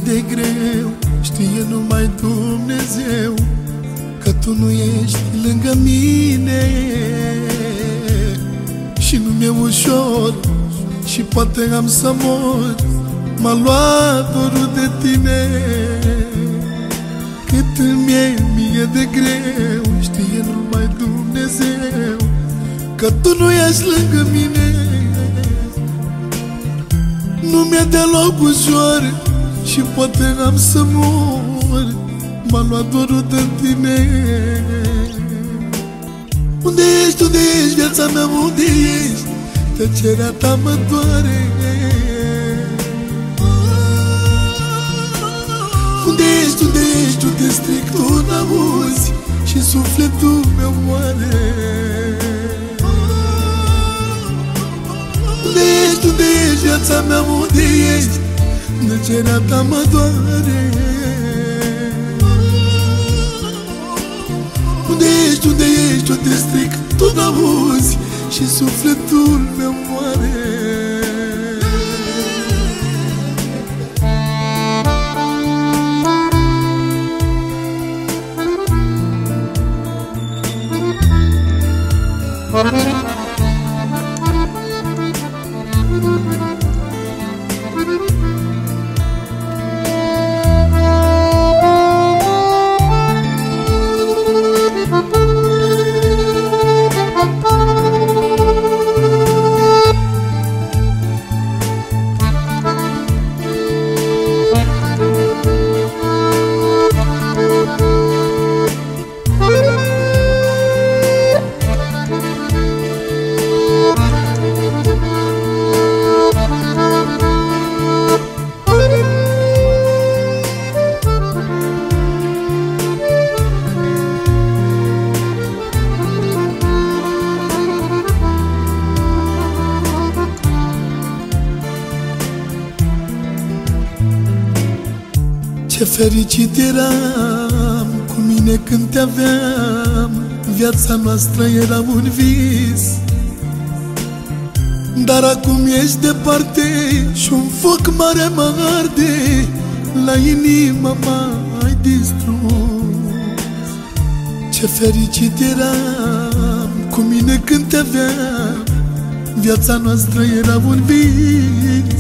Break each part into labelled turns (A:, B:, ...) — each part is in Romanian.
A: de greu, știe numai Dumnezeu că tu nu ești lângă mine. Și nu mi-e ușor și poate am să mor, m-a luat dorul de tine. Cât îmi e mie de greu, știe numai Dumnezeu că tu nu ești lângă mine. Nu mi-e deloc ușor și poate am să mor, m-a luat dorul de tine. Unde ești, unde ești, viața mea, unde ești? Tăcerea ta mă doare. Unde ești, unde ești, unde stric, tu n-auzi și sufletul meu moare. Unde ești, unde ești, viața mea, unde ești? Tăcerea ta mă doare. Unde ești, unde ești, unde stric, tu n-auzi și sufletul meu moare. Ce fericit eram cu mine când te aveam, viața noastră era un vis. Dar acum ești departe și un foc mare mă arde, la inimă m-ai distrus. Ce fericit eram cu mine când te aveam, viața noastră era un vis.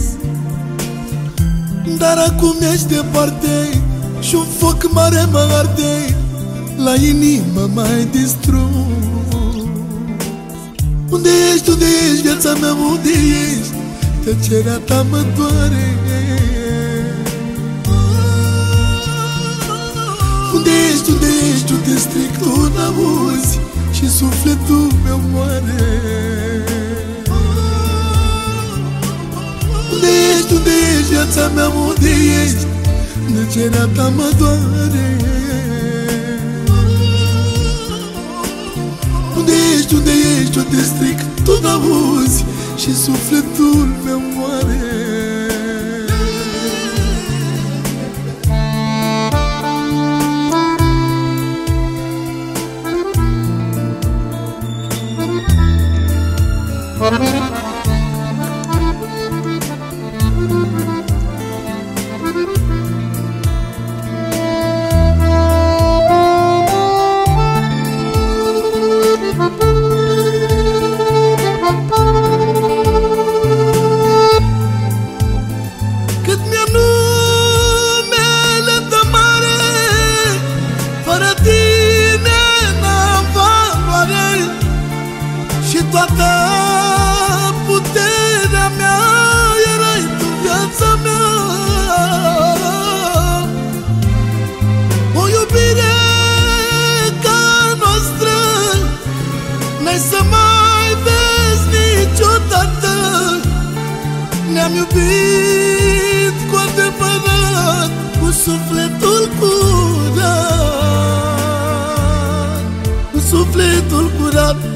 A: Dar acum ești departe și un foc mare mă arde, la inimă m-ai distrus. Unde ești, unde ești, viața mea, unde ești? Tăcerea ta mă doare. Unde ești, unde ești, unde stric, tu n-auzi și sufletul meu moare. Unde ești, unde ești, viața mea, unde ești? Tăcerea ta mă doare. Unde ești, unde ești, unde stric, tu n-auzi și sufletul meu moare. Toată puterea mea erai tu, viața mea. O iubire ca noastră n-ai să mai vezi niciodată. Ne-am iubit cu adevărat, cu sufletul curat, cu sufletul curat.